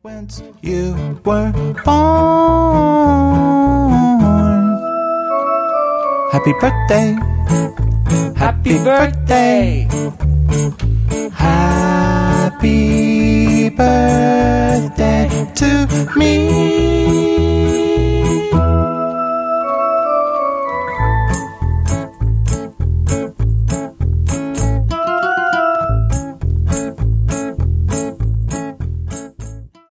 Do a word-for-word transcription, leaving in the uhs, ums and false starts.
Whence you were born. Happy birthday. Happy birthday. Happy birthday to me.